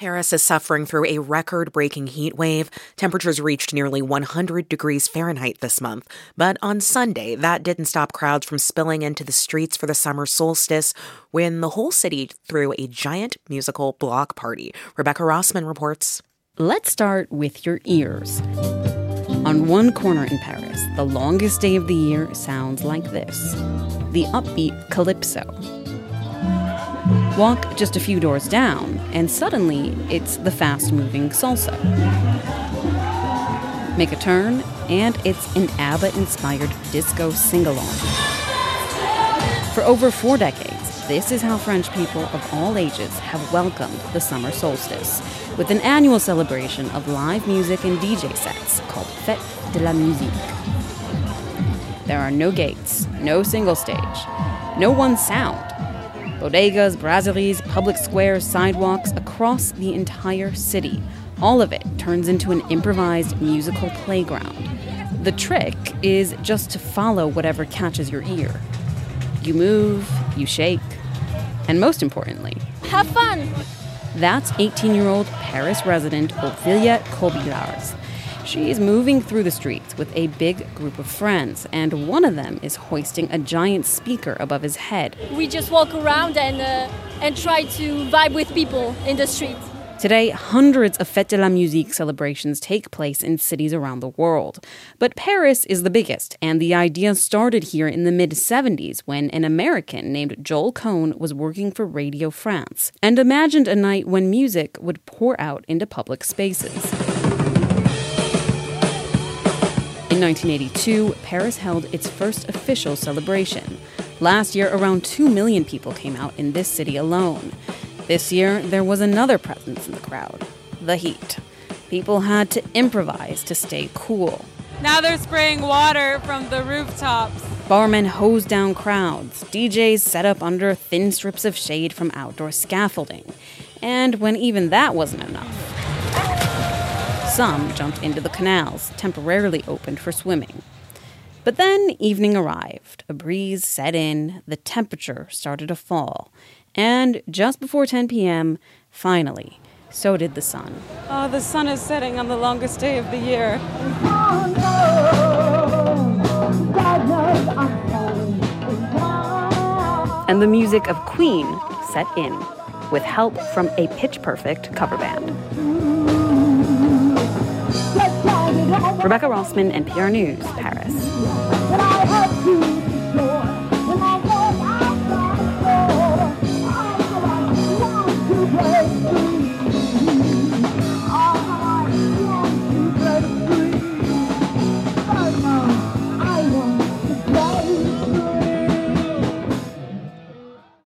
Paris is suffering through a record-breaking heat wave. Temperatures reached nearly 100 degrees Fahrenheit this month. But on Sunday, that didn't stop crowds from spilling into the streets for the summer solstice when the whole city threw a giant musical block party. Rebecca Rossman reports. Let's start with your ears. On one corner in Paris, the longest day of the year sounds like this: the upbeat calypso. Walk just a few doors down, and suddenly it's the fast-moving salsa. Make a turn, and it's an ABBA-inspired disco sing-along. For over 4 decades, this is how French people of all ages have welcomed the summer solstice, with an annual celebration of live music and DJ sets called Fête de la Musique. There are no gates, no single stage, no one sound. Bodegas, brasseries, public squares, sidewalks across the entire city. All of it turns into an improvised musical playground. The trick is just to follow whatever catches your ear. You move, you shake, and most importantly, have fun! That's 18-year-old Paris resident Ophelia Corbillars. She's moving through the streets with a big group of friends, and one of them is hoisting a giant speaker above his head. We just walk around and try to vibe with people in the street. Today, hundreds of Fête de la Musique celebrations take place in cities around the world. But Paris is the biggest, and the idea started here in the mid-'70s when an American named Joel Cohn was working for Radio France and imagined a night when music would pour out into public spaces. In 1982, Paris held its first official celebration. Last year, around 2 million people came out in this city alone. This year, there was another presence in the crowd: the heat. People had to improvise to stay cool. Now they're spraying water from the rooftops. Barmen hosed down crowds. DJs set up under thin strips of shade from outdoor scaffolding. And when even that wasn't enough, some jumped into the canals, temporarily opened for swimming. But then evening arrived. A breeze set in. The temperature started to fall. And just before 10 p.m., finally, so did the sun. Oh, the sun is setting on the longest day of the year. And the music of Queen set in, with help from a pitch-perfect cover band. Rebecca Rossman, NPR News, Paris.